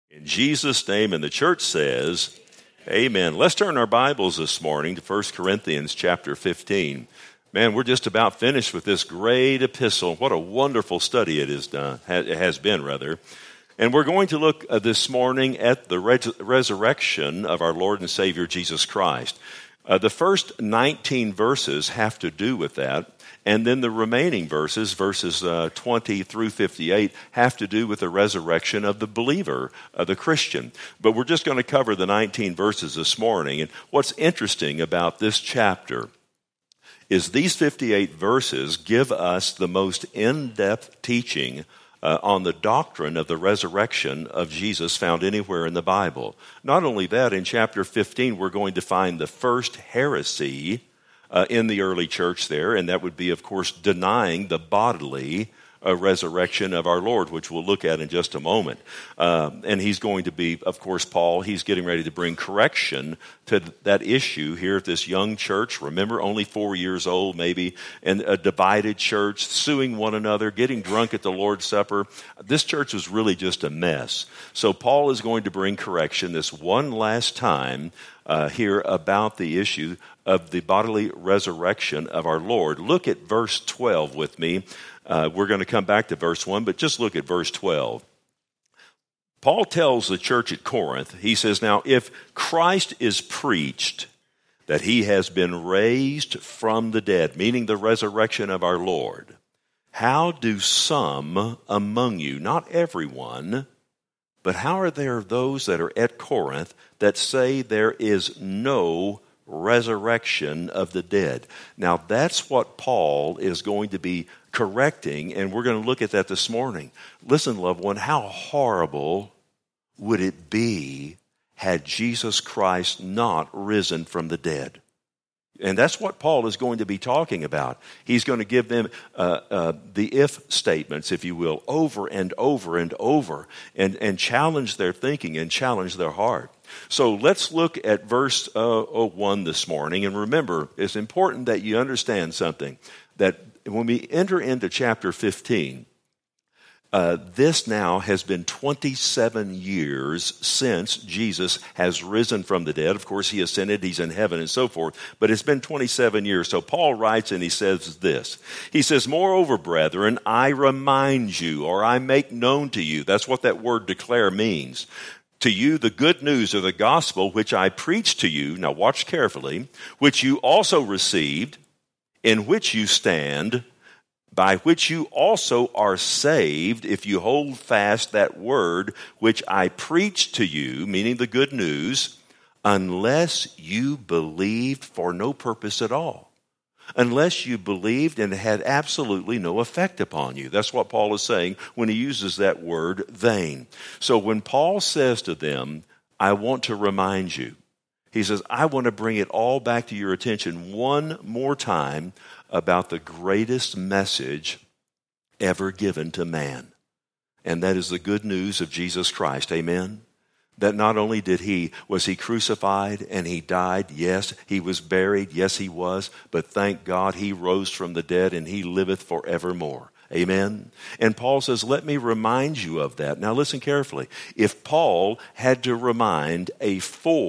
In Jesus' name, and the church says, amen. Let's turn our Bibles this morning to 1 Corinthians chapter 15. Man, we're just about finished with this great epistle. What a wonderful study it has been. And we're going to look this morning at the resurrection of our Lord and Savior Jesus Christ. The first 19 verses have to do with that. And then the remaining verses 20 through 58, have to do with the resurrection of the believer, the Christian. But we're just going to cover the 19 verses this morning. And what's interesting about this chapter is these 58 verses give us the most in-depth teaching on the doctrine of the resurrection of Jesus found anywhere in the Bible. Not only that, in chapter 15, we're going to find the first heresy in the early church there, and that would be, of course, denying the bodily resurrection of our Lord, which we'll look at in just a moment. And he's going to be, of course, Paul, he's getting ready to bring correction to that issue here at this young church. Remember, only 4 years old maybe, and a divided church, suing one another, getting drunk at the Lord's Supper. This church was really just a mess. So Paul is going to bring correction this one last time here about the issue of the bodily resurrection of our Lord. Look at verse 12 with me. We're going to come back to verse 1, but just look at verse 12. Paul tells the church at Corinth, he says, now, if Christ is preached that he has been raised from the dead, meaning the resurrection of our Lord, how do some among you, not everyone, but how are there those that are at Corinth that say there is no resurrection of the dead? Now, that's what Paul is going to be correcting, and we're going to look at that this morning. Listen, loved one, how horrible would it be had Jesus Christ not risen from the dead? And that's what Paul is going to be talking about. He's going to give them the if statements, if you will, over and over and over, and challenge their thinking and challenge their heart. So let's look at verse 1 this morning. And remember, it's important that you understand something, that when we enter into chapter 15, this now has been 27 years since Jesus has risen from the dead. Of course, he ascended, he's in heaven and so forth, but it's been 27 years. So Paul writes and he says this. He says, moreover, brethren, I remind you, or I make known to you. That's what that word declare means. To you the good news of the gospel which I preached to you, now watch carefully, which you also received, in which you stand, by which you also are saved, if you hold fast that word which I preached to you, meaning the good news, unless you believed for no purpose at all. Unless you believed and it had absolutely no effect upon you. That's what Paul is saying when he uses that word vain. So when Paul says to them, I want to remind you, he says, I want to bring it all back to your attention one more time about the greatest message ever given to man. And that is the good news of Jesus Christ. Amen? That not only was he crucified and he died, yes, he was buried, yes, he was, but thank God he rose from the dead and he liveth forevermore. Amen? And Paul says, let me remind you of that. Now listen carefully. If Paul had to remind a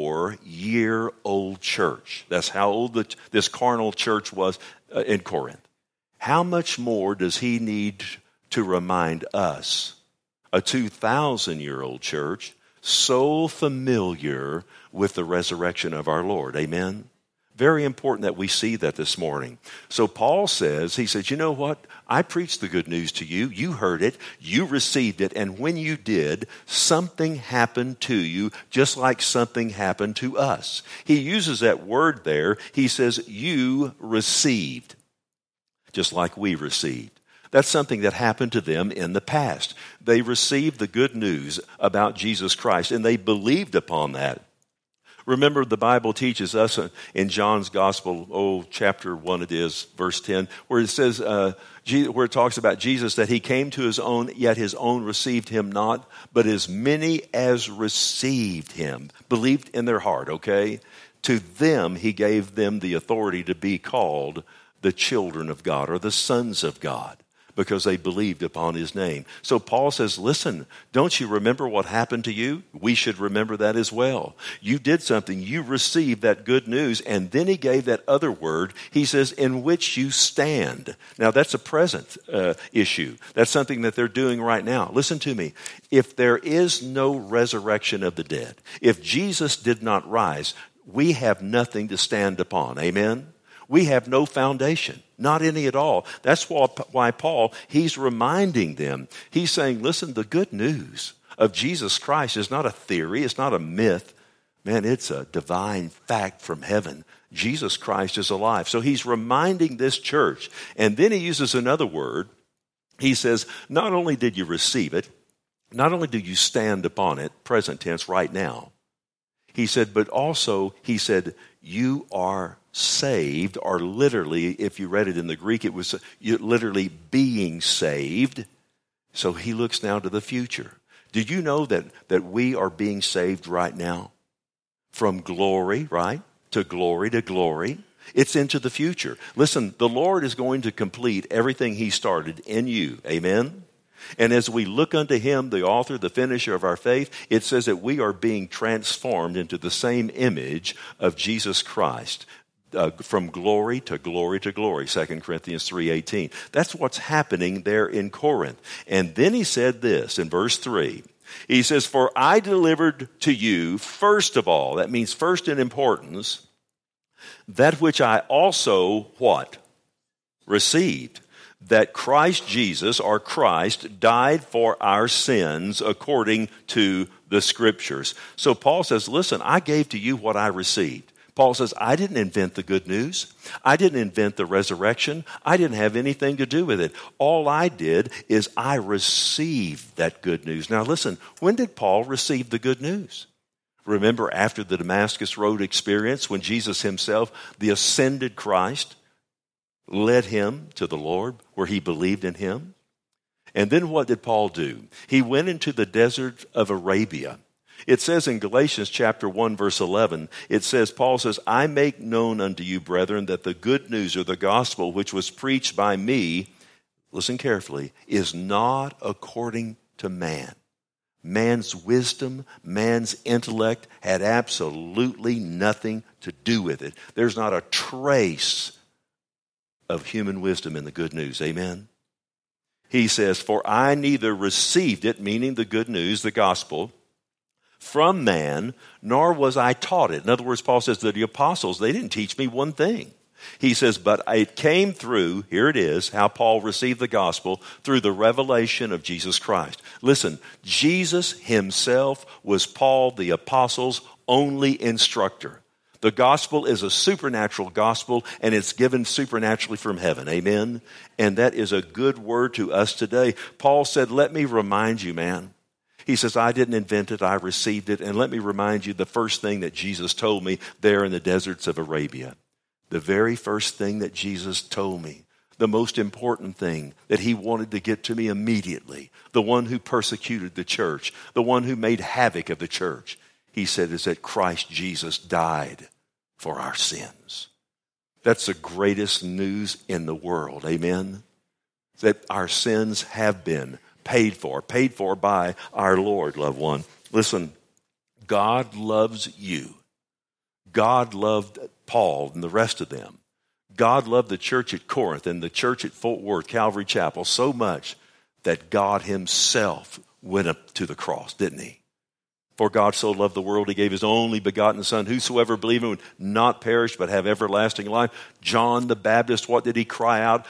4-year-old church, that's how old this carnal church was in Corinth, how much more does he need to remind us, a 2,000-year-old church, so familiar with the resurrection of our Lord? Amen? Very important that we see that this morning. So Paul says, he says, you know what? I preached the good news to you. You heard it. You received it. And when you did, something happened to you, just like something happened to us. He uses that word there. He says, you received, just like we received. That's something that happened to them in the past. They received the good news about Jesus Christ, and they believed upon that. Remember, the Bible teaches us in John's Gospel, chapter 1 it is, verse 10, where it says, where it talks about Jesus, that he came to his own, yet his own received him not, but as many as received him, believed in their heart, okay? To them he gave them the authority to be called the children of God, or the sons of God. because they believed upon his name. So Paul says, listen, don't you remember what happened to you? We should remember that as well. You did something. You received that good news. And then he gave that other word. He says, in which you stand. Now, that's a present issue. That's something that they're doing right now. Listen to me. If there is no resurrection of the dead, if Jesus did not rise, we have nothing to stand upon. Amen? We have no foundation, not any at all. That's why Paul, he's reminding them. He's saying, listen, the good news of Jesus Christ is not a theory. It's not a myth. Man, it's a divine fact from heaven. Jesus Christ is alive. So he's reminding this church. And then he uses another word. He says, not only did you receive it, not only do you stand upon it, present tense right now, he said, but also, he said, you are saved, or literally, if you read it in the Greek, it was literally being saved. So he looks now to the future. Did you know that we are being saved right now? From glory, right, to glory to glory. It's into the future. Listen, the Lord is going to complete everything he started in you. Amen? And as we look unto him, the author, the finisher of our faith, it says that we are being transformed into the same image of Jesus Christ. From glory to glory to glory, 2 Corinthians 3:18. That's what's happening there in Corinth. And then he said this in verse 3. He says, for I delivered to you first of all, that means first in importance, that which I also, what? Received. That Christ Jesus, or Christ, died for our sins according to the Scriptures. So Paul says, listen, I gave to you what I received. Paul says, I didn't invent the good news. I didn't invent the resurrection. I didn't have anything to do with it. All I did is I received that good news. Now listen, when did Paul receive the good news? Remember after the Damascus Road experience when Jesus himself, the ascended Christ, led him to the Lord where he believed in him? And then what did Paul do? He went into the desert of Arabia. It says in Galatians chapter 1, verse 11, it says, Paul says, I make known unto you, brethren, that the good news or the gospel which was preached by me, listen carefully, is not according to man. Man's wisdom, man's intellect had absolutely nothing to do with it. There's not a trace of human wisdom in the good news. Amen? He says, for I neither received it, meaning the good news, the gospel, from man, nor was I taught it. In other words, Paul says that the apostles, they didn't teach me one thing. He says, but it came through, here it is, how Paul received the gospel, through the revelation of Jesus Christ. Listen, Jesus himself was Paul the apostle's only instructor. The gospel is a supernatural gospel, and it's given supernaturally from heaven. Amen? And that is a good word to us today. Paul said, let me remind you, man. He says, I didn't invent it, I received it. And let me remind you the first thing that Jesus told me there in the deserts of Arabia. The very first thing that Jesus told me, the most important thing that he wanted to get to me immediately, the one who persecuted the church, the one who made havoc of the church, he said, is that Christ Jesus died for our sins. That's the greatest news in the world, amen? That our sins have been paid for by our Lord, loved one. Listen, God loves you. God loved Paul and the rest of them. God loved the church at Corinth and the church at Fort Worth, Calvary Chapel, so much that God himself went up to the cross, didn't he? For God so loved the world, he gave his only begotten Son, whosoever believe him would not perish but have everlasting life. John the Baptist, what did he cry out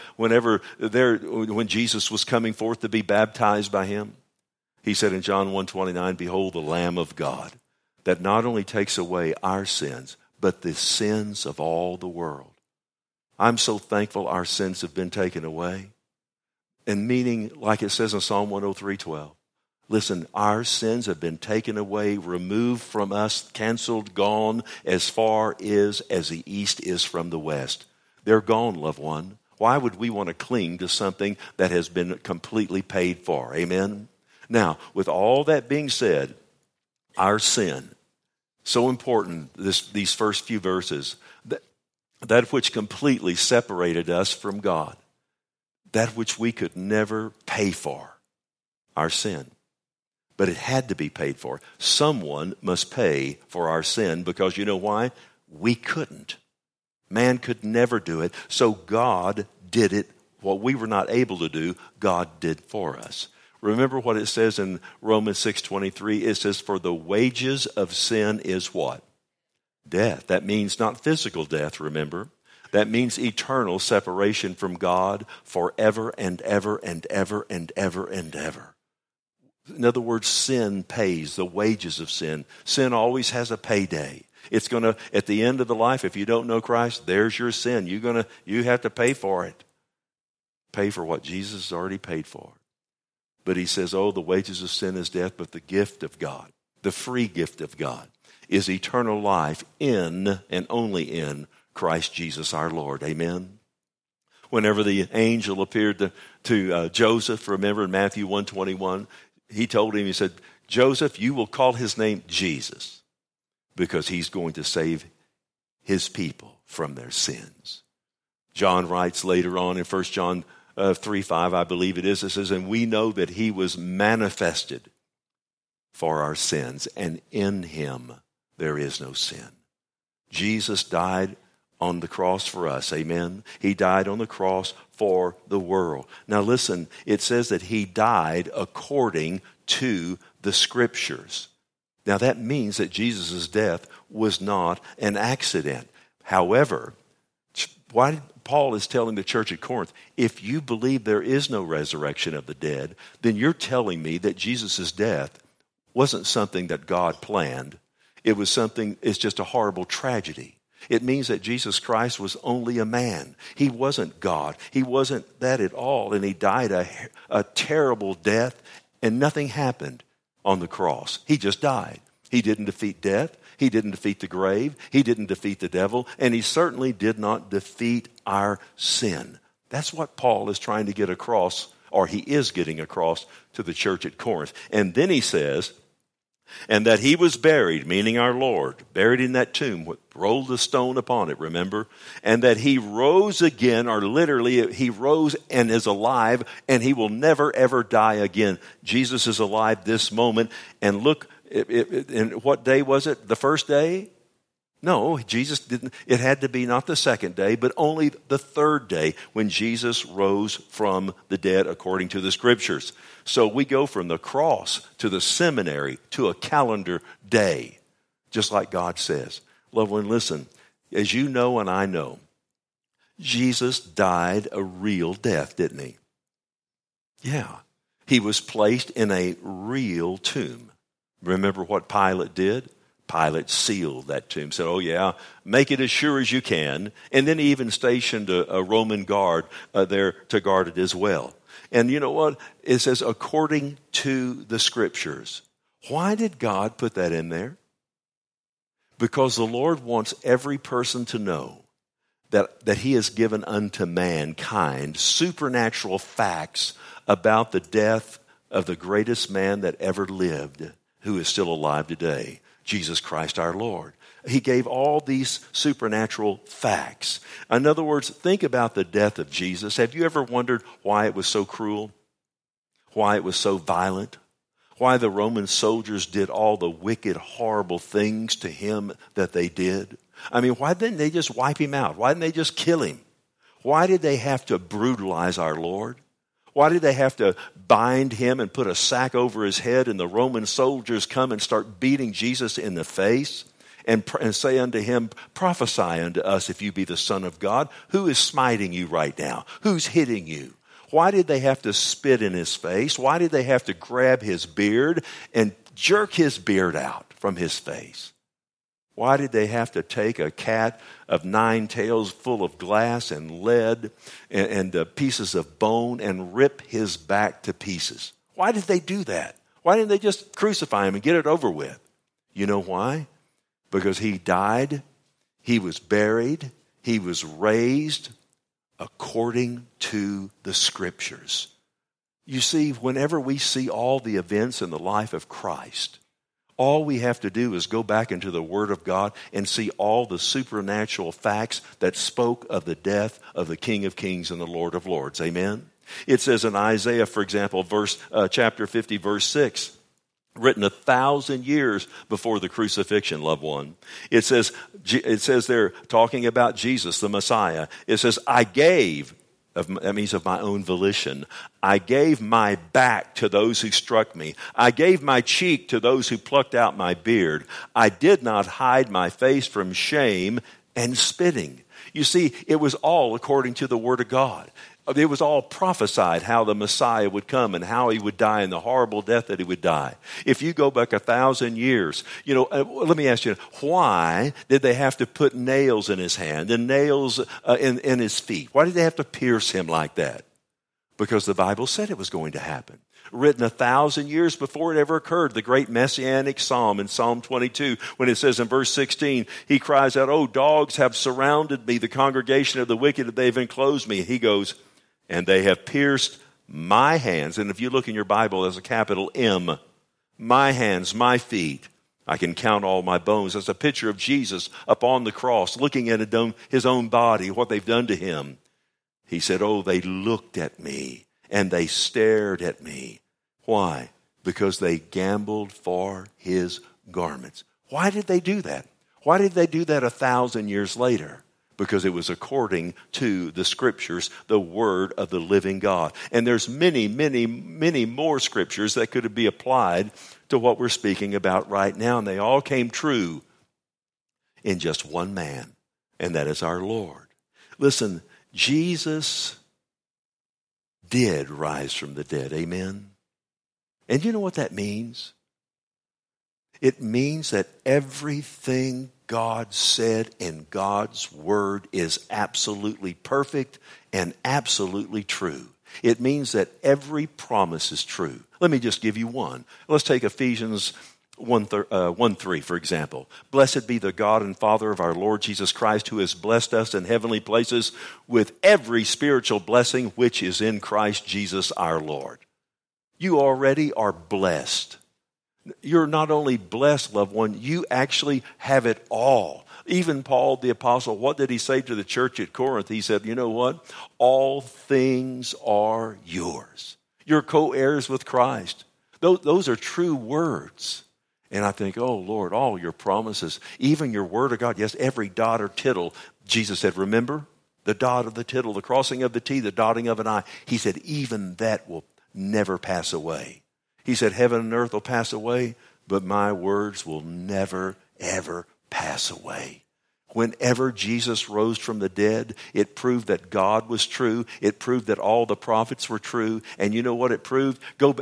when Jesus was coming forth to be baptized by him? He said in John 1:29, behold the Lamb of God, that not only takes away our sins, but the sins of all the world. I'm so thankful our sins have been taken away. And meaning, like it says in Psalm 103:12, listen, our sins have been taken away, removed from us, canceled, gone as far as the east is from the west. They're gone, loved one. Why would we want to cling to something that has been completely paid for? Amen? Now, with all that being said, our sin, so important, these first few verses, that which completely separated us from God. that which we could never pay for, our sin. But it had to be paid for. Someone must pay for our sin, because you know why? We couldn't. Man could never do it. So God did it. What we were not able to do, God did for us. Remember what it says in Romans 6:23. It says, for the wages of sin is what? Death. That means not physical death, remember. That means eternal separation from God forever and ever and ever and ever and ever. In other words, sin pays the wages of sin. Sin always has a payday. It's going to, at the end of the life, if you don't know Christ, there's your sin. You have to pay for it. Pay for what Jesus has already paid for. But he says, oh, the wages of sin is death, but the gift of God, the free gift of God, is eternal life in and only in Christ Jesus our Lord. Amen. Whenever the angel appeared to Joseph, remember in Matthew 1:21, he told him, he said, Joseph, you will call his name Jesus, because he's going to save his people from their sins. John writes later on in 1 John 3:5, I believe it is, it says, and we know that he was manifested for our sins, and in him there is no sin. Jesus died on the cross for us, amen? He died on the cross for the world. Now listen, it says that he died according to the Scriptures. Now that means that Jesus' death was not an accident. However, why Paul is telling the church at Corinth, if you believe there is no resurrection of the dead, then you're telling me that Jesus' death wasn't something that God planned. It's just a horrible tragedy. It means that Jesus Christ was only a man. He wasn't God. He wasn't that at all. And he died a terrible death, and nothing happened on the cross. He just died. He didn't defeat death. He didn't defeat the grave. He didn't defeat the devil. And he certainly did not defeat our sin. That's what Paul is trying to get across, or he is getting across to the church at Corinth. And then he says, and that he was buried, meaning our Lord, buried in that tomb, rolled the stone upon it, remember? And that he rose again, or literally he rose and is alive, and he will never ever die again. Jesus is alive this moment. And look, and what day was it? The first day? No, Jesus didn't. It had to be not the second day, but only the third day when Jesus rose from the dead according to the Scriptures. So we go from the cross to the seminary to a calendar day, just like God says. Loved one, listen, as you know and I know, Jesus died a real death, didn't he? Yeah. He was placed in a real tomb. Remember what Pilate did? Pilate sealed that tomb, said, oh yeah, make it as sure as you can. And then he even stationed a Roman guard there to guard it as well. And you know what? It says, according to the Scriptures. Why did God put that in there? Because the Lord wants every person to know that he has given unto mankind supernatural facts about the death of the greatest man that ever lived, who is still alive today. Jesus Christ our Lord. He gave all these supernatural facts. In other words, think about the death of Jesus. Have you ever wondered why it was so cruel? Why it was so violent? Why the Roman soldiers did all the wicked, horrible things to him that they did? I mean, why didn't they just wipe him out? Why didn't they just kill him? Why did they have to brutalize our Lord? Why did they have to bind him and put a sack over his head, and the Roman soldiers come and start beating Jesus in the face and say unto him, prophesy unto us if you be the Son of God. Who is smiting you right now? Who's hitting you? Why did they have to spit in his face? Why did they have to grab his beard and jerk his beard out from his face? Why did they have to take a cat of 9 tails full of glass and lead and pieces of bone and rip his back to pieces? Why did they do that? Why didn't they just crucify him and get it over with? You know why? Because he died, he was buried, he was raised according to the Scriptures. You see, whenever we see all the events in the life of Christ, all we have to do is go back into the Word of God and see all the supernatural facts that spoke of the death of the King of Kings and the Lord of Lords. Amen? It says in Isaiah, for example, chapter 50, verse 6, written 1,000 years before the crucifixion, loved one. It says there, talking about Jesus, the Messiah, it says, that means of my own volition, I gave my back to those who struck me. I gave my cheek to those who plucked out my beard. I did not hide my face from shame and spitting. You see, it was all according to the Word of God. It was all prophesied how the Messiah would come and how he would die and the horrible death that he would die. If you go back 1,000 years, let me ask you, why did they have to put nails in his hand and nails in his feet? Why did they have to pierce him like that? Because the Bible said it was going to happen. Written 1,000 years before it ever occurred, the great messianic psalm in Psalm 22, when it says in verse 16, he cries out, "Oh, dogs have surrounded me, the congregation of the wicked, they've enclosed me." He goes, "And they have pierced my hands." And if you look in your Bible, there's a capital M. My hands, my feet. I can count all my bones. That's a picture of Jesus up on the cross, looking at his own body, what they've done to him. He said, "Oh, they looked at me and they stared at me." Why? Because they gambled for his garments. Why did they do that? Why did they do that 1,000 years later? Because it was according to the Scriptures, the Word of the living God. And there's many, many, many more Scriptures that could be applied to what we're speaking about right now. And they all came true in just one man, and that is our Lord. Listen, Jesus did rise from the dead. Amen? And you know what that means? It means that everything God said in God's Word is absolutely perfect and absolutely true. It means that every promise is true. Let me just give you one. Let's take Ephesians 1:3, for example. "Blessed be the God and Father of our Lord Jesus Christ, who has blessed us in heavenly places with every spiritual blessing which is in Christ Jesus our Lord." You already are blessed. You're not only blessed, loved one, you actually have it all. Even Paul the Apostle, what did he say to the church at Corinth? He said, you know what? All things are yours. You're co-heirs with Christ. Those are true words. And I think, oh, Lord, all your promises, even your word of God, yes, every dot or tittle. Jesus said, remember, the dot of the tittle, the crossing of the T, the dotting of an I. He said, even that will never pass away. He said, heaven and earth will pass away, but my words will never, ever pass away. Whenever Jesus rose from the dead, it proved that God was true. It proved that all the prophets were true. And you know what it proved?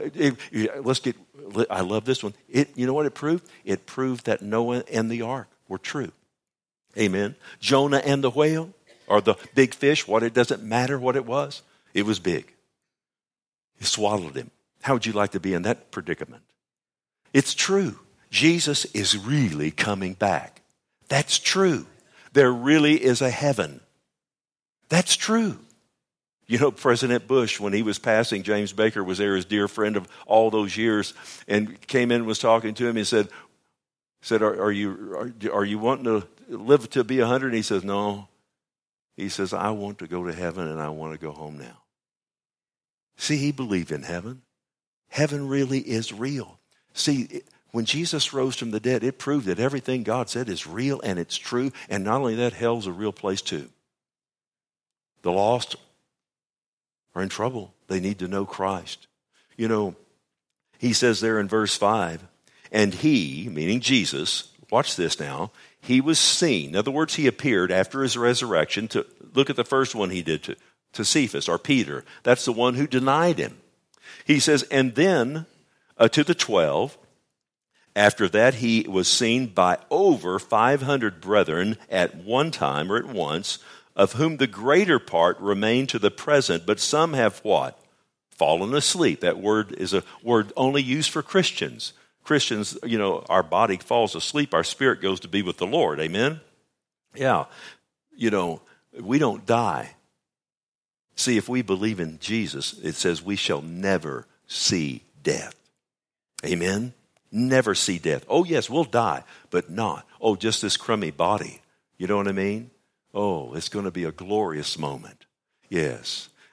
I love this one. You know what it proved? It proved that Noah and the ark were true. Amen. Jonah and the whale, or the big fish, it doesn't matter what it was. It was big. It swallowed him. How would you like to be in that predicament? It's true. Jesus is really coming back. That's true. There really is a heaven. That's true. You know, President Bush, when he was passing, James Baker was there, his dear friend of all those years, and came in and was talking to him. He said, are you wanting to live to be 100? And he says, no. He says, I want to go to heaven and I want to go home now. See, he believed in heaven. Heaven really is real. See, when Jesus rose from the dead, it proved that everything God said is real and it's true. And not only that, hell's a real place too. The lost are in trouble. They need to know Christ. You know, he says there in verse 5, and he, meaning Jesus, watch this now, he was seen. In other words, he appeared after his resurrection to, look at the first one he did to Cephas or Peter. That's the one who denied him. He says, and then to the 12, after that he was seen by over 500 brethren at one time or at once, of whom the greater part remain to the present, but some have what? Fallen asleep. That word is a word only used for Christians. Christians, you know, our body falls asleep, our spirit goes to be with the Lord. Amen? Yeah. You know, we don't die. See, if we believe in Jesus, it says we shall never see death. Amen? Never see death. Oh, yes, we'll die, but not. Oh, just this crummy body. You know what I mean? Oh, it's going to be a glorious moment. Yes.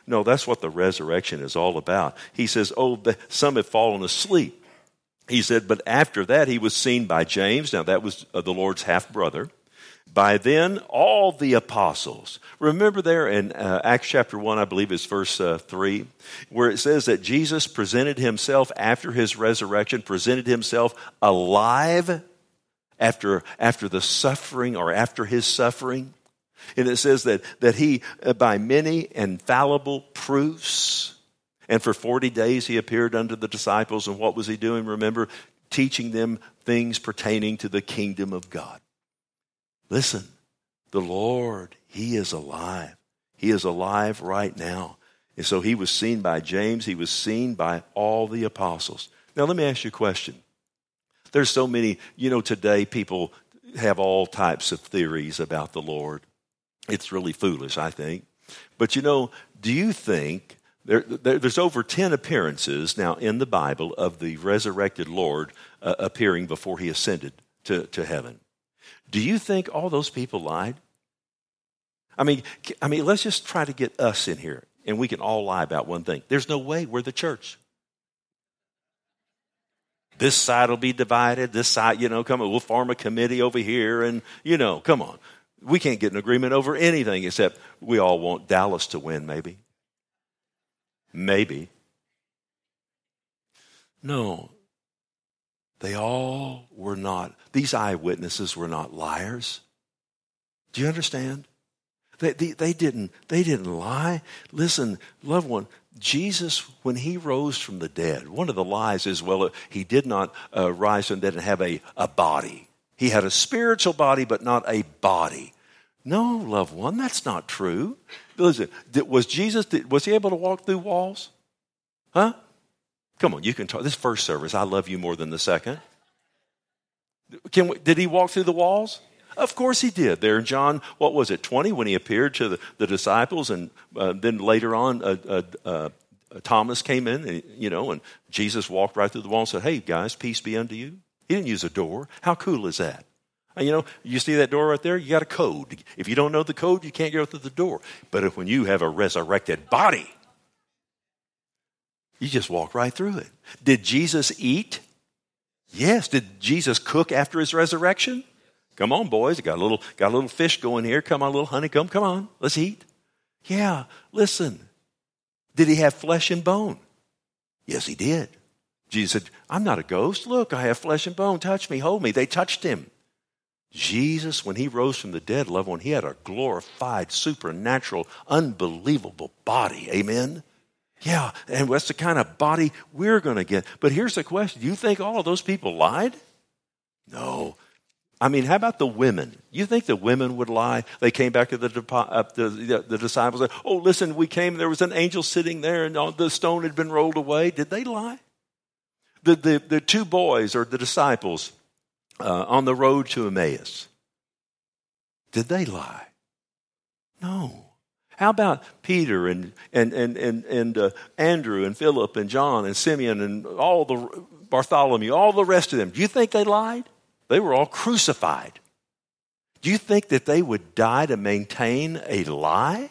No, that's what the resurrection is all about. He says, some have fallen asleep. He said, but after that he was seen by James. Now that was the Lord's half-brother. By then, all the apostles. Remember there in Acts chapter 1, I believe it's verse 3, where it says that Jesus presented himself after his resurrection, presented himself alive after the suffering or after his suffering. And it says that he, by many infallible proofs, and for 40 days he appeared unto the disciples. And what was he doing? Remember, teaching them things pertaining to the kingdom of God. Listen, the Lord, he is alive. He is alive right now. And so he was seen by James. He was seen by all the apostles. Now let me ask you a question. There's so many, today people have all types of theories about the Lord. It's really foolish, I think. But do you think there's over 10 appearances now in the Bible of the resurrected Lord appearing before he ascended to heaven? Do you think all those people lied? I mean, let's just try to get us in here, and we can all lie about one thing. There's no way we're the church. This side will be divided. This side, come on, we'll form a committee over here, and, come on. We can't get an agreement over anything except we all want Dallas to win, maybe. Maybe. No. They all were not, these eyewitnesses were not liars. Do you understand? They didn't lie. Listen, loved one, Jesus, when he rose from the dead, one of the lies is, he did not rise from the dead and have a body. He had a spiritual body, but not a body. No, loved one, that's not true. Listen, was he able to walk through walls? Huh? Come on, you can talk. This first service, I love you more than the second. Did he walk through the walls? Of course he did. There in John, 20, when he appeared to the disciples, and then later on, Thomas came in, and Jesus walked right through the wall and said, "Hey guys, peace be unto you." He didn't use a door. How cool is that? You see that door right there? You got a code. If you don't know the code, you can't go through the door. But when you have a resurrected body, you just walk right through it. Did Jesus eat? Yes. Did Jesus cook after his resurrection? Come on, boys. Got a little fish going here. Come on, little honeycomb. Come on. Let's eat. Yeah. Listen. Did he have flesh and bone? Yes, he did. Jesus said, "I'm not a ghost. Look, I have flesh and bone. Touch me. Hold me." They touched him. Jesus, when he rose from the dead, loved one, he had a glorified, supernatural, unbelievable body. Amen? Yeah, and that's the kind of body we're going to get. But here's the question. Do you think all of those people lied? No. How about the women? You think the women would lie? They came back to the disciples and said, "Oh, listen, we came, there was an angel sitting there, and the stone had been rolled away." Did they lie? The two boys, or the disciples, on the road to Emmaus, did they lie? No. How about Peter and Andrew and Philip and John and Simeon and Bartholomew, all the rest of them? Do you think they lied? They were all crucified. Do you think that they would die to maintain a lie?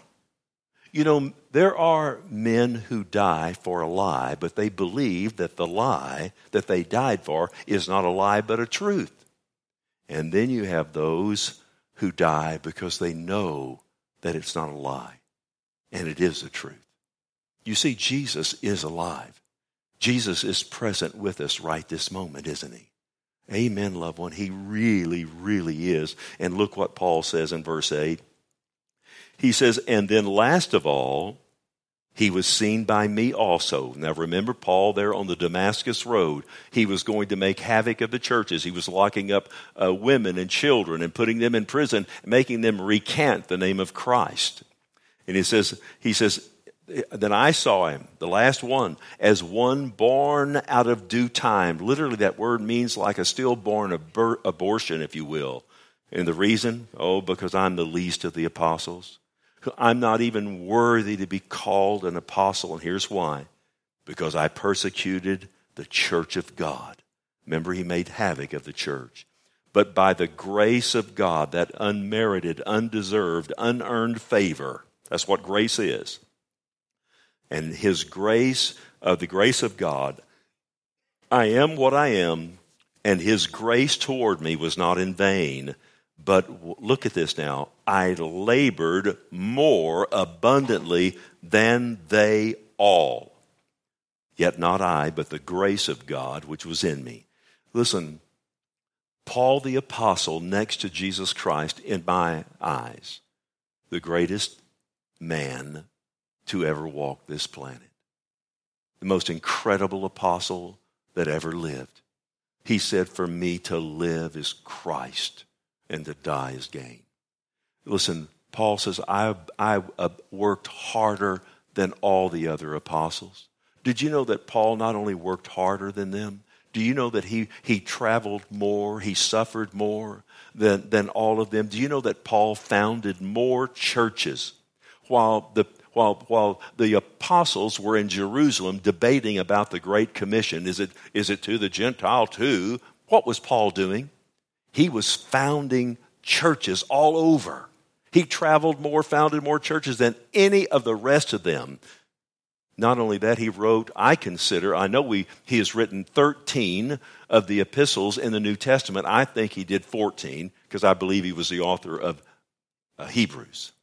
There are men who die for a lie, but they believe that the lie that they died for is not a lie but a truth. And then you have those who die because they know that it's not a lie and it is the truth. You see, Jesus is alive. Jesus is present with us right this moment, isn't he? Amen, loved one. He really, really is. And look what Paul says in verse 8. He says, "And then last of all, he was seen by me also." Now remember Paul there on the Damascus road. He was going to make havoc of the churches. He was locking up women and children and putting them in prison, making them recant the name of Christ. And he says, "Then I saw him," the last one, "as one born out of due time." Literally that word means like a stillborn abortion, if you will. And the reason? Because I'm the least of the apostles. I'm not even worthy to be called an apostle. And here's why. Because I persecuted the church of God. Remember, he made havoc of the church. But by the grace of God, that unmerited, undeserved, unearned favor, that's what grace is. and his grace, the grace of God. I am what I am, and his grace toward me was not in vain. But look at this now. I labored more abundantly than they all. Yet not I, but the grace of God which was in me. Listen, Paul the apostle, next to Jesus Christ, in my eyes, the greatest man to ever walk this planet. The most incredible apostle that ever lived. He said, for me to live is Christ and to die is gain. Listen, Paul says, I worked harder than all the other apostles. Did you know that Paul not only worked harder than them? Do you know that he traveled more, he suffered more than all of them? Do you know that Paul founded more churches while the apostles were in Jerusalem debating about the Great Commission? Is it to the Gentile too? What was Paul doing? He was founding churches all over. He traveled more, founded more churches than any of the rest of them. Not only that, he wrote, I know he has written 13 of the epistles in the New Testament. I think he did 14 because I believe he was the author of Hebrews.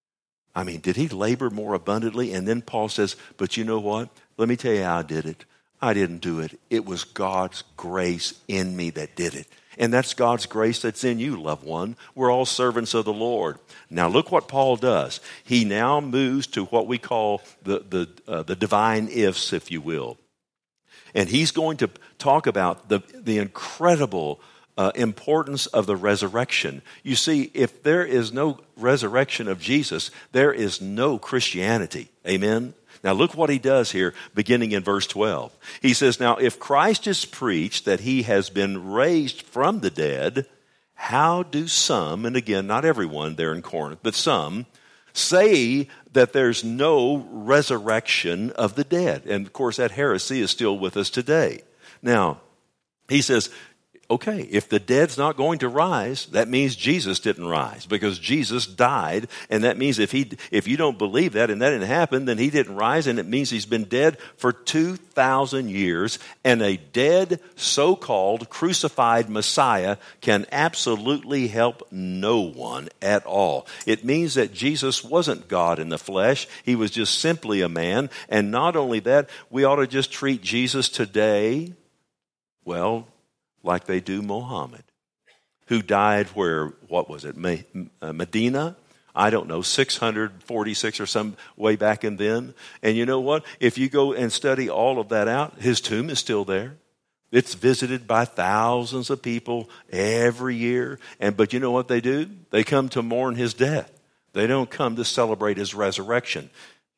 I mean, did he labor more abundantly? And then Paul says, but you know what? Let me tell you how I did it. I didn't do it. It was God's grace in me that did it. And that's God's grace that's in you, loved one. We're all servants of the Lord. Now look what Paul does. He now moves to what we call the divine ifs, if you will. And he's going to talk about the incredible importance of the resurrection. You see, if there is no resurrection of Jesus, there is no Christianity. Amen? Now look what he does here, beginning in verse 12. He says, now if Christ is preached that he has been raised from the dead, how do some, and again, not everyone there in Corinth, but some, say that there's no resurrection of the dead? And of course, that heresy is still with us today. Now, he says, okay, if the dead's not going to rise, that means Jesus didn't rise because Jesus died. And that means if you don't believe that and that didn't happen, then he didn't rise. And it means he's been dead for 2,000 years. And a dead, so-called crucified Messiah can absolutely help no one at all. It means that Jesus wasn't God in the flesh. He was just simply a man. And not only that, we ought to just treat Jesus today, well, like they do Muhammad, who died where, what was it, Medina? I don't know, 646 or some way back in then. And you know what? If you go and study all of that out, his tomb is still there. It's visited by thousands of people every year. But you know what they do? They come to mourn his death. They don't come to celebrate his resurrection.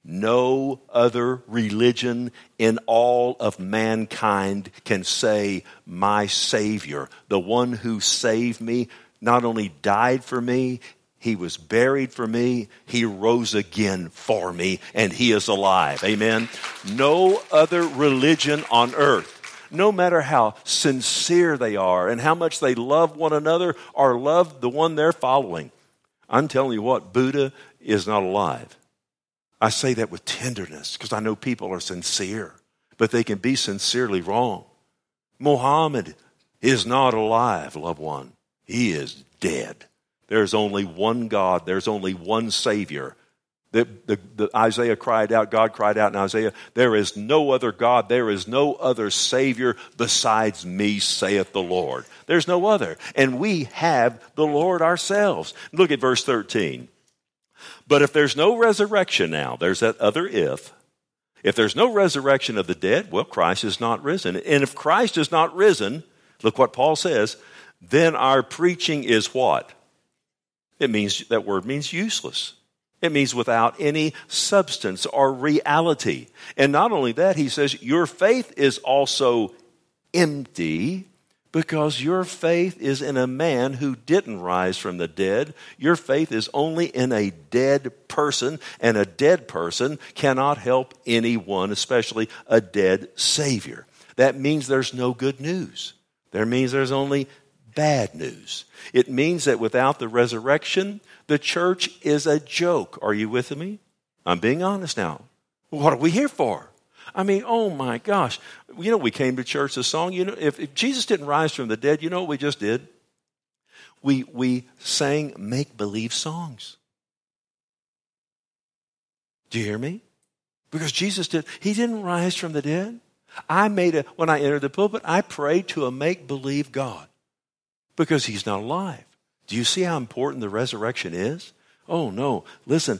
No other religion in all of mankind can say, my Savior, the one who saved me, not only died for me, he was buried for me, he rose again for me, and he is alive. Amen. No other religion on earth, no matter how sincere they are and how much they love one another or love the one they're following. I'm telling you what, Buddha is not alive. I say that with tenderness because I know people are sincere, but they can be sincerely wrong. Muhammad is not alive, loved one. He is dead. There's only one God. There's only one Savior. Isaiah cried out, God cried out in Isaiah, there is no other God, there is no other Savior besides me, saith the Lord. There's no other. And we have the Lord ourselves. Look at verse 13. But if there's no resurrection now, there's that other if. If there's no resurrection of the dead, well, Christ is not risen. And if Christ is not risen, look what Paul says, then our preaching is what? That word means useless. It means without any substance or reality. And not only that, he says, your faith is also empty because your faith is in a man who didn't rise from the dead. Your faith is only in a dead person, and a dead person cannot help anyone, especially a dead Savior. That means there's no good news. That means there's only bad news. It means that without the resurrection, the church is a joke. Are you with me? I'm being honest now. What are we here for? I mean, oh my gosh. You know, we came to church, the song, you know, if Jesus didn't rise from the dead, you know what we just did? We sang make-believe songs. Do you hear me? Because Jesus he didn't rise from the dead. When I entered the pulpit, I prayed to a make-believe God because he's not alive. Do you see how important the resurrection is? Oh no, listen,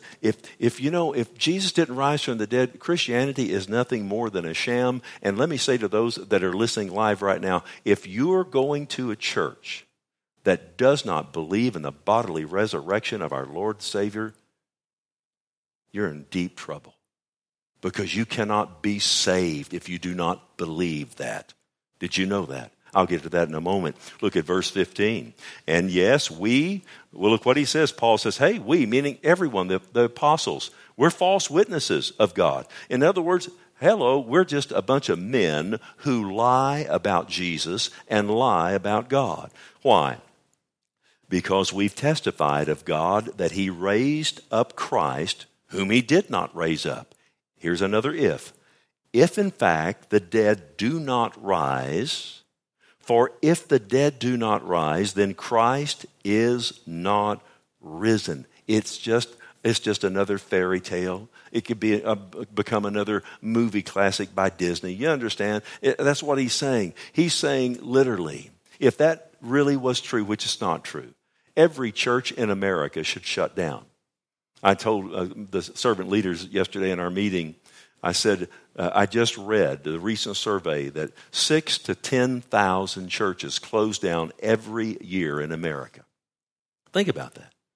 if Jesus didn't rise from the dead, Christianity is nothing more than a sham. And let me say to those that are listening live right now, if you're going to a church that does not believe in the bodily resurrection of our Lord and Savior, you're in deep trouble. Because you cannot be saved if you do not believe that. Did you know that? I'll get to that in a moment. Look at verse 15. And yes, look what he says. Paul says, hey, we, meaning everyone, the apostles, we're false witnesses of God. In other words, hello, we're just a bunch of men who lie about Jesus and lie about God. Why? Because we've testified of God that he raised up Christ, whom he did not raise up. Here's another if. If in fact the dead do not rise, for if the dead do not rise, then Christ is not risen. It's just another fairy tale. It could become another movie classic by Disney. You understand? That's what he's saying. He's saying literally, if that really was true, which is not true, every church in America should shut down. I told the servant leaders yesterday in our meeting, I said, I just read the recent survey that 6,000 to 10,000 churches close down every year in America. Think about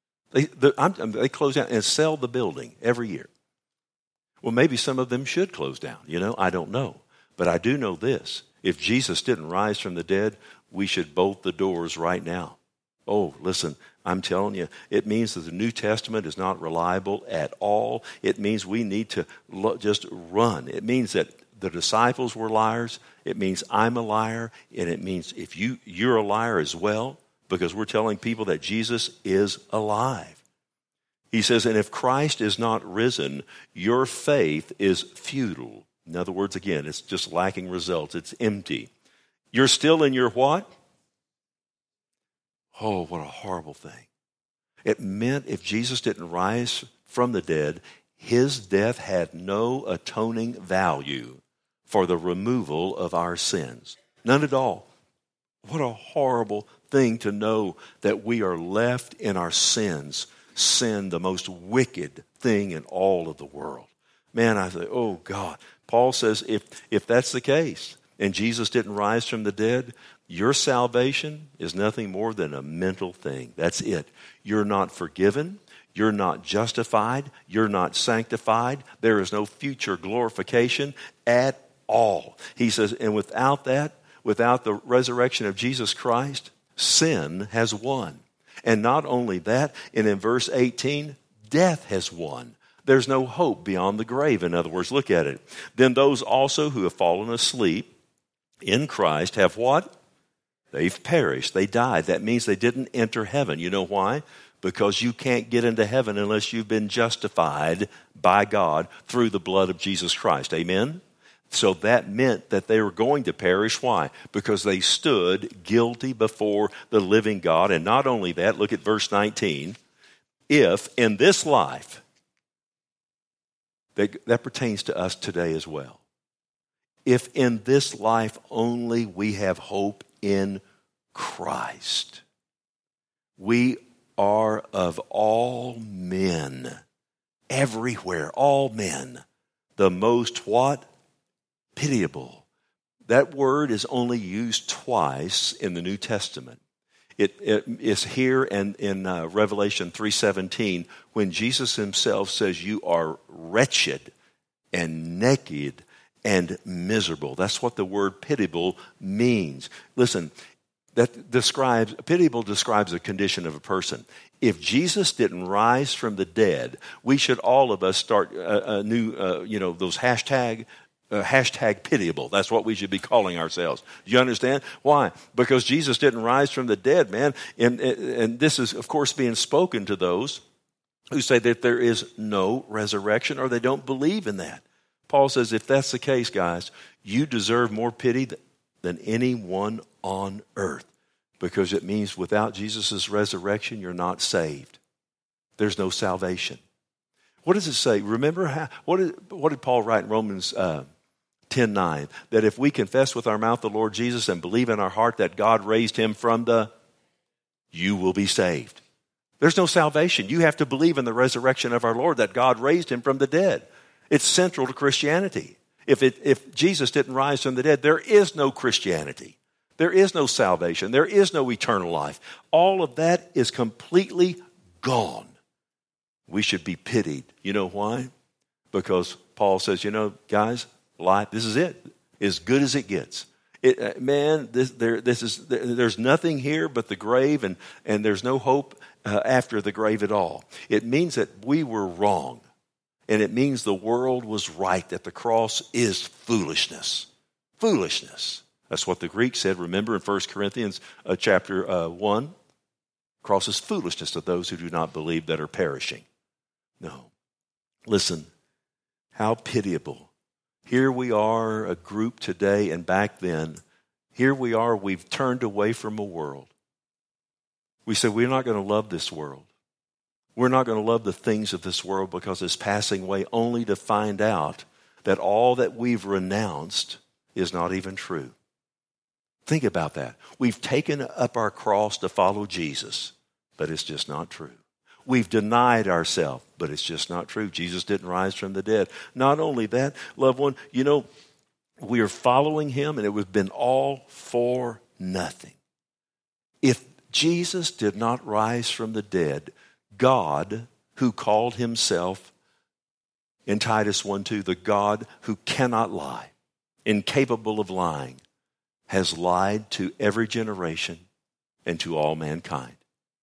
that. They close down and sell the building every year. Well, maybe some of them should close down. I don't know. But I do know this. If Jesus didn't rise from the dead, we should bolt the doors right now. Oh, listen, I'm telling you, it means that the New Testament is not reliable at all. It means we need to just run. It means that the disciples were liars. It means I'm a liar. And it means if you're a liar as well, because we're telling people that Jesus is alive. He says, and if Christ is not risen, your faith is futile. In other words, again, it's just lacking results. It's empty. You're still in your what? Oh, what a horrible thing. It meant if Jesus didn't rise from the dead, his death had no atoning value for the removal of our sins. None at all. What a horrible thing to know that we are left in our sins. Sin, the most wicked thing in all of the world. Man, I say, oh God. Paul says if that's the case, and Jesus didn't rise from the dead, your salvation is nothing more than a mental thing. That's it. You're not forgiven. You're not justified. You're not sanctified. There is no future glorification at all. He says, and without that, without the resurrection of Jesus Christ, sin has won. And not only that, and in verse 18, death has won. There's no hope beyond the grave. In other words, look at it. Then those also who have fallen asleep in Christ have what? They've perished. They died. That means they didn't enter heaven. You know why? Because you can't get into heaven unless you've been justified by God through the blood of Jesus Christ. Amen? So that meant that they were going to perish. Why? Because they stood guilty before the living God. And not only that, look at verse 19. If in this life, that pertains to us today as well. If in this life only we have hope in Christ, we are of all men, everywhere, all men, the most what? Pitiable. That word is only used twice in the New Testament. It is here and in Revelation 3:17 when Jesus himself says you are wretched and naked and miserable. That's what the word pitiable means. Listen, pitiable describes a condition of a person. If Jesus didn't rise from the dead, we should all of us start a new, those hashtag pitiable. That's what we should be calling ourselves. Do you understand? Why? Because Jesus didn't rise from the dead, man. And this is, of course, being spoken to those who say that there is no resurrection or they don't believe in that. Paul says, if that's the case, guys, you deserve more pity than anyone on earth, because it means without Jesus' resurrection, you're not saved. There's no salvation. What does it say? Remember, what did Paul write in Romans 10:9? That if we confess with our mouth the Lord Jesus and believe in our heart that God raised him from you will be saved. There's no salvation. You have to believe in the resurrection of our Lord, that God raised him from the dead. It's central to Christianity. If Jesus didn't rise from the dead, there is no Christianity. There is no salvation. There is no eternal life. All of that is completely gone. We should be pitied. You know why? Because Paul says, guys, life, this is it. As good as it gets. There's nothing here but the grave, and there's no hope after the grave at all. It means that we were wrong. And it means the world was right, that the cross is foolishness. Foolishness. That's what the Greek said. Remember in 1 Corinthians chapter 1? Cross is foolishness to those who do not believe, that are perishing. No. Listen, how pitiable. Here we are, a group today and back then. Here we are, we've turned away from a world. We said we're not going to love this world. We're not going to love the things of this world because it's passing away, only to find out that all that we've renounced is not even true. Think about that. We've taken up our cross to follow Jesus, but it's just not true. We've denied ourselves, but it's just not true. Jesus didn't rise from the dead. Not only that, loved one, we are following him, and it would have been all for nothing. If Jesus did not rise from the dead, God, who called himself in Titus 1:2, the God who cannot lie, incapable of lying, has lied to every generation and to all mankind.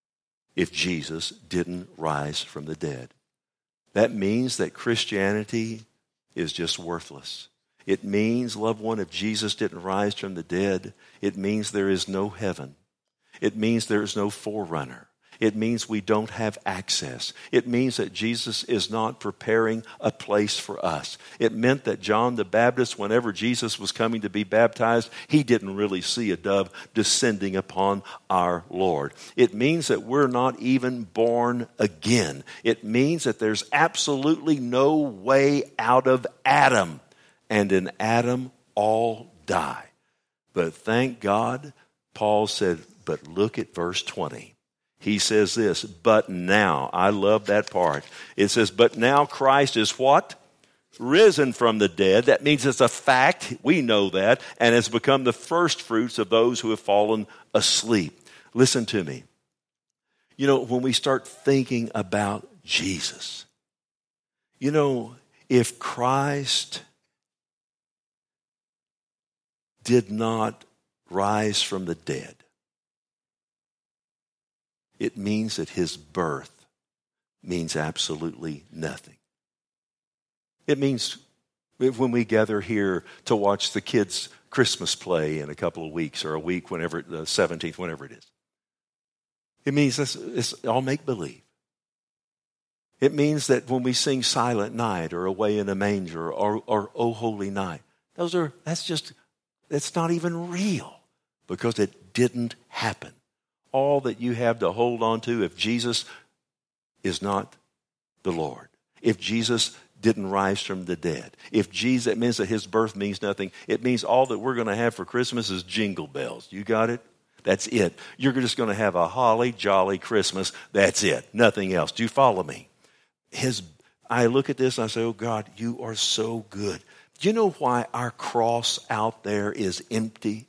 If Jesus didn't rise from the dead, that means that Christianity is just worthless. It means, loved one, if Jesus didn't rise from the dead, it means there is no heaven. It means there is no forerunner. It means we don't have access. It means that Jesus is not preparing a place for us. It meant that John the Baptist, whenever Jesus was coming to be baptized, he didn't really see a dove descending upon our Lord. It means that we're not even born again. It means that there's absolutely no way out of Adam. And in Adam, all die. But thank God, Paul said, but look at verse 20. He says this, but now, I love that part. It says, but now Christ is what? Risen from the dead. That means it's a fact. We know that. And has become the first fruits of those who have fallen asleep. Listen to me. When we start thinking about Jesus, if Christ did not rise from the dead, it means that his birth means absolutely nothing. It means when we gather here to watch the kids' Christmas play in a couple of weeks or a week, whenever, the 17th, whenever it is. It means it's all make-believe. It means that when we sing Silent Night or Away in a Manger or O Holy Night, it's not even real because it didn't happen. All that you have to hold on to, if Jesus is not the Lord, if Jesus didn't rise from the dead, it means that his birth means nothing. It means all that we're going to have for Christmas is jingle bells. You got it? That's it. You're just going to have a holly jolly Christmas. That's it. Nothing else. Do you follow me? I look at this and I say, oh God, you are so good. Do you know why our cross out there is empty?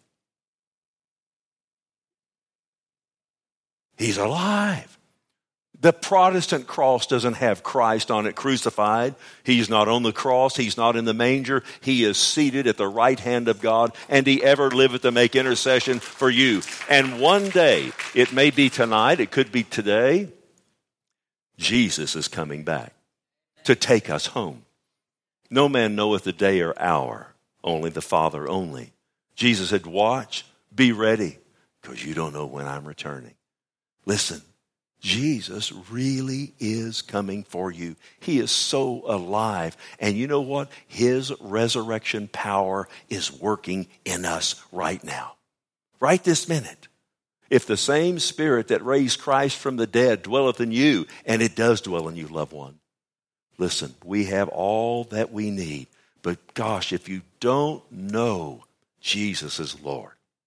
He's alive. The Protestant cross doesn't have Christ on it crucified. He's not on the cross. He's not in the manger. He is seated at the right hand of God, and he ever liveth to make intercession for you. And one day, it may be tonight, it could be today, Jesus is coming back to take us home. No man knoweth the day or hour, only the Father only. Jesus said, watch, be ready, because you don't know when I'm returning. Listen, Jesus really is coming for you. He is so alive. And you know what? His resurrection power is working in us right now. Right this minute. If the same Spirit that raised Christ from the dead dwelleth in you, and it does dwell in you, loved one, listen, we have all that we need. But gosh, if you don't know Jesus is Lord,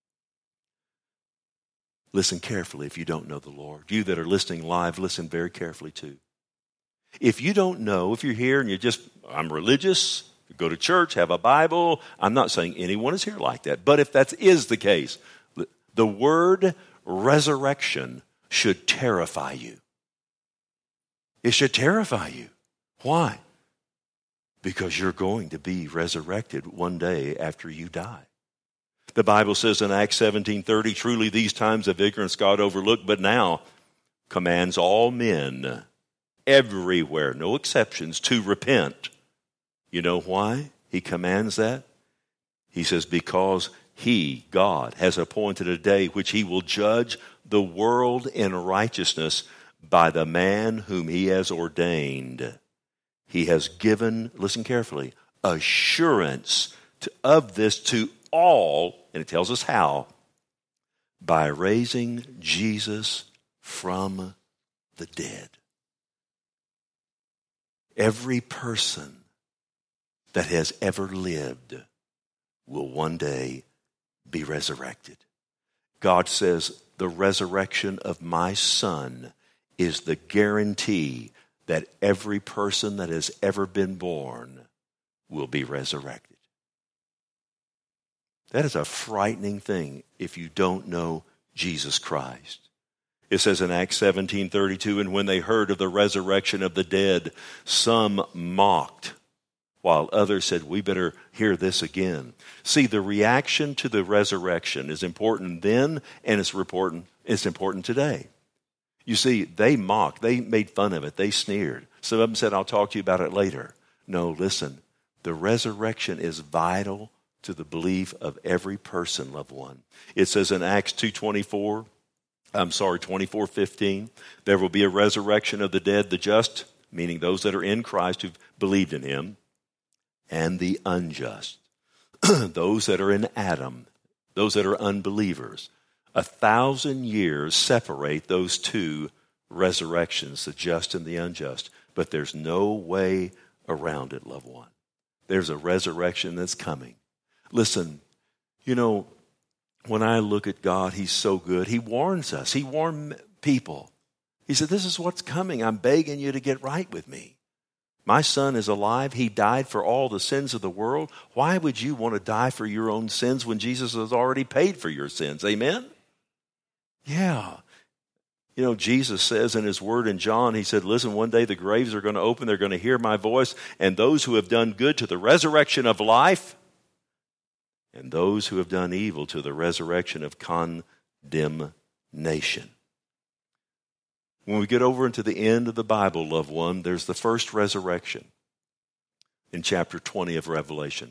listen carefully if you don't know the Lord. You that are listening live, listen very carefully too. If you don't know, if you're here and I'm religious, you go to church, have a Bible, I'm not saying anyone is here like that. But if that is the case, the word resurrection should terrify you. It should terrify you. Why? Because you're going to be resurrected one day after you die. The Bible says in Acts 17:30, truly these times of ignorance God overlooked, but now commands all men everywhere, no exceptions, to repent. You know why he commands that? He says, because he, God, has appointed a day which he will judge the world in righteousness by the man whom he has ordained. He has given, listen carefully, assurance of this to all, and it tells us how, by raising Jesus from the dead. Every person that has ever lived will one day be resurrected. God says the resurrection of my Son is the guarantee that every person that has ever been born will be resurrected. That is a frightening thing if you don't know Jesus Christ. It says in Acts 17:32, and when they heard of the resurrection of the dead, some mocked, while others said, we better hear this again. See, the reaction to the resurrection is important then, and it's important today. You see, they mocked, they made fun of it, they sneered. Some of them said, I'll talk to you about it later. No, listen, the resurrection is vital to the belief of every person, loved one. It says in Acts 24:15, there will be a resurrection of the dead, the just, meaning those that are in Christ who've believed in him, and the unjust, those that are in Adam, those that are unbelievers. 1,000 years separate those two resurrections, the just and the unjust. But there's no way around it, loved one. There's a resurrection that's coming. Listen, you know, when I look at God, he's so good. He warns us. He warned people. He said, this is what's coming. I'm begging you to get right with me. My Son is alive. He died for all the sins of the world. Why would you want to die for your own sins when Jesus has already paid for your sins? Amen? Yeah. You know, Jesus says in his word in John, he said, listen, one day the graves are going to open. They're going to hear my voice. And those who have done good to the resurrection of life, and those who have done evil to the resurrection of condemnation. When we get over into the end of the Bible, loved one, there's the first resurrection in chapter 20 of Revelation.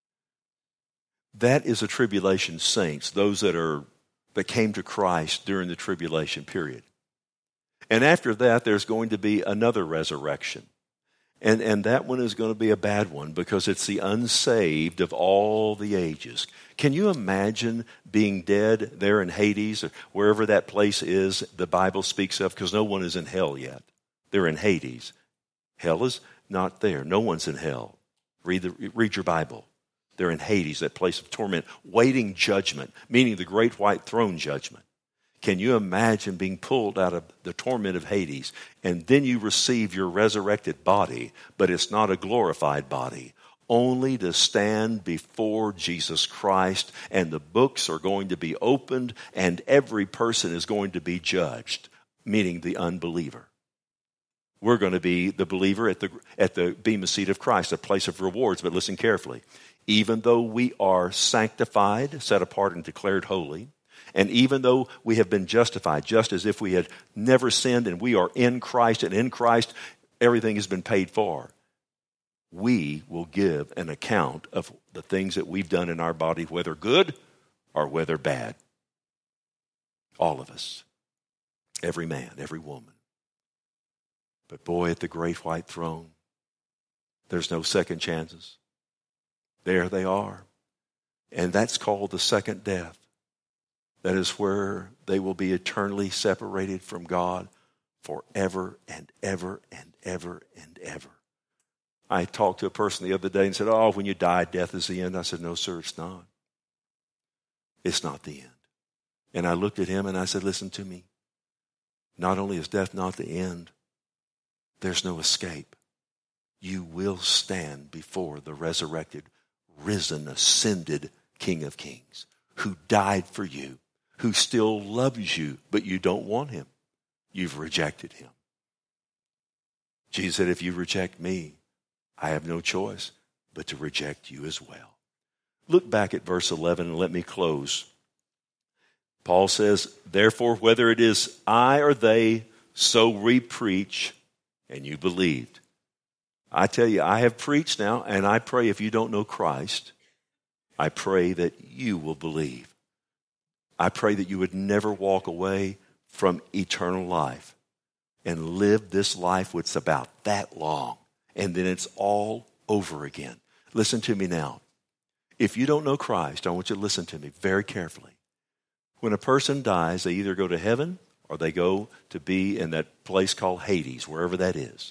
That is the tribulation saints, those that came to Christ during the tribulation period. And after that, there's going to be another resurrection. And that one is going to be a bad one because it's the unsaved of all the ages. Can you imagine being dead there in Hades or wherever that place is the Bible speaks of? Because no one is in hell yet. They're in Hades. Hell is not there. No one's in hell. Read your Bible. They're in Hades, that place of torment, waiting judgment, meaning the great white throne judgment. Can you imagine being pulled out of the torment of Hades, and then you receive your resurrected body, but it's not a glorified body, only to stand before Jesus Christ, and the books are going to be opened, and every person is going to be judged, meaning the unbeliever. We're going to be the believer at the bema seat of Christ, a place of rewards, but listen carefully. Even though we are sanctified, set apart, and declared holy, and even though we have been justified, just as if we had never sinned and we are in Christ, and in Christ everything has been paid for, we will give an account of the things that we've done in our body, whether good or whether bad. All of us. every man, every woman. But boy, at the great white throne, there's no second chances. There they are. And that's called the second death. That is where they will be eternally separated from God forever and ever and ever and ever. I talked to a person the other day and said, oh, when you die, death is the end. I said, no, sir, it's not. It's not the end. And I looked at him and I said, listen to me. Not only is death not the end, there's no escape. You will stand before the resurrected, risen, ascended King of Kings, who died for you, who still loves you, but you don't want him. You've rejected him. Jesus said, if you reject me, I have no choice but to reject you as well. Look back at verse 11 and let me close. Paul says, therefore, whether it is I or they, so we preach, and you believed. I tell you, I have preached now, and I pray if you don't know Christ, I pray that you will believe. I pray that you would never walk away from eternal life and live this life which is about that long, and then it's all over again. Listen to me now. If you don't know Christ, I want you to listen to me very carefully. When a person dies, they either go to heaven or they go to be in that place called Hades, wherever that is.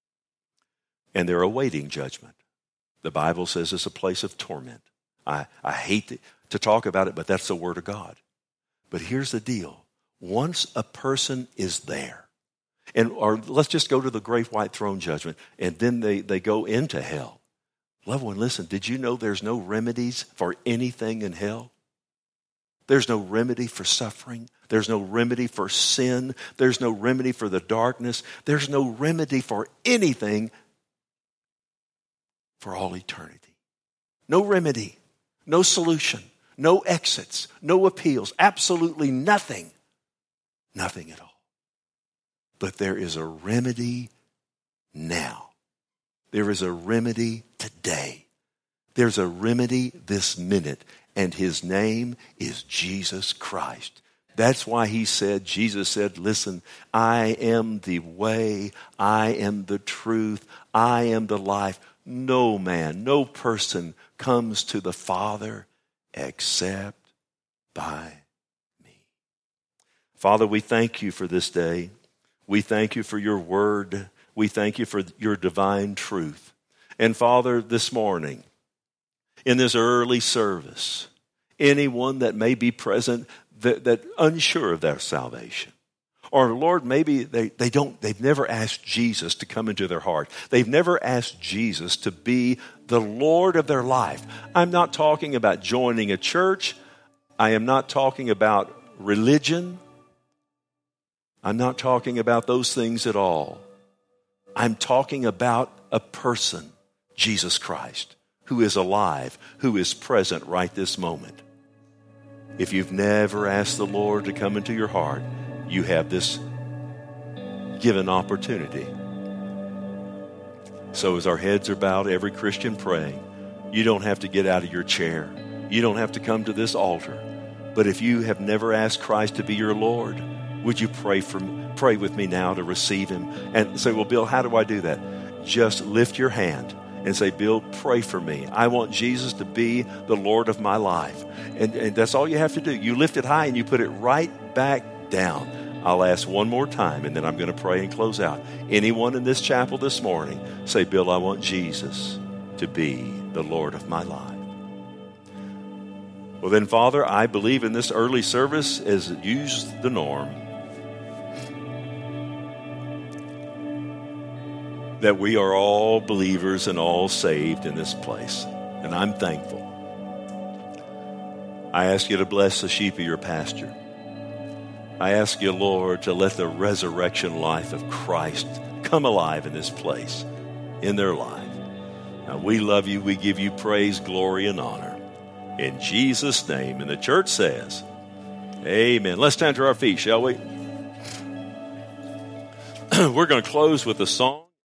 And they're awaiting judgment. The Bible says it's a place of torment. I hate to talk about it, but that's the Word of God. But here's the deal. Once a person is there, or let's just go to the great white throne judgment, and then they go into hell. Loved one, listen, did you know there's no remedies for anything in hell? There's no remedy for suffering. There's no remedy for sin. There's no remedy for the darkness. There's no remedy for anything for all eternity. No remedy, no solution, no exits, no appeals, absolutely nothing. Nothing at all. But there is a remedy now. There is a remedy today. There's a remedy this minute, and his name is Jesus Christ. That's why Jesus said, listen, I am the way, I am the truth, I am the life. No man, no person comes to the Father except by me. Father, we thank you for this day. We thank you for your word. We thank you for your divine truth. And Father, this morning, in this early service, anyone that may be present that unsure of their salvation, or Lord, maybe they've never asked Jesus to come into their heart. They've never asked Jesus to be the Lord of their life. I'm not talking about joining a church. I am not talking about religion. I'm not talking about those things at all. I'm talking about a person, Jesus Christ, who is alive, who is present right this moment. If you've never asked the Lord to come into your heart, you have this given opportunity. So as our heads are bowed, every Christian praying, you don't have to get out of your chair. You don't have to come to this altar. But if you have never asked Christ to be your Lord, would you pray with me now to receive him? And say, well, Bill, how do I do that? Just lift your hand and say, Bill, pray for me. I want Jesus to be the Lord of my life. And that's all you have to do. You lift it high and you put it right back down. I'll ask one more time, and then I'm going to pray and close out. Anyone in this chapel this morning, say, Bill, I want Jesus to be the Lord of my life. Well then, Father, I believe in this early service as it used the norm, that we are all believers and all saved in this place. And I'm thankful. I ask you to bless the sheep of your pasture. I ask you, Lord, to let the resurrection life of Christ come alive in this place, in their life. Now, we love you. We give you praise, glory, and honor. In Jesus' name. And the church says, amen. Let's stand to our feet, shall we? We're going to close with a song.